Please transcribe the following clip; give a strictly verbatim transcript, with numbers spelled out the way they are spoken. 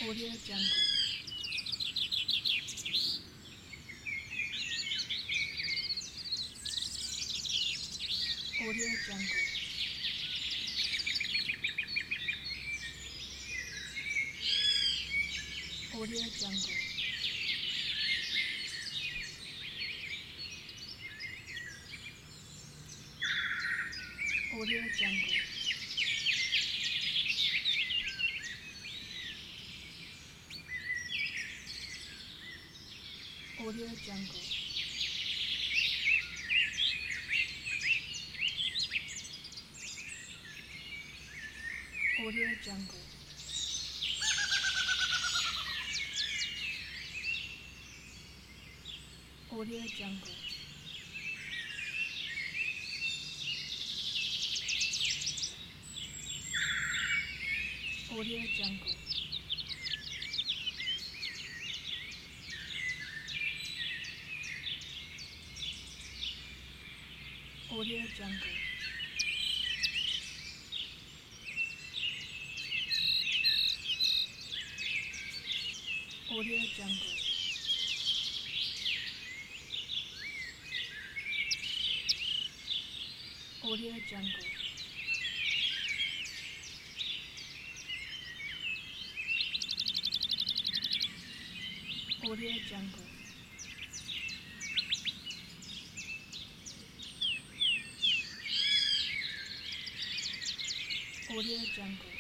Audio Jungle. Audio Jungle. Audio Jungle. Audio Jungle. Audio Jungle. Audio Jungle. Audio Jungle. Audio Jungle. Audio Jungle. Audio Jungle. Audio Jungle. Audio Jungle. Audio Jungle.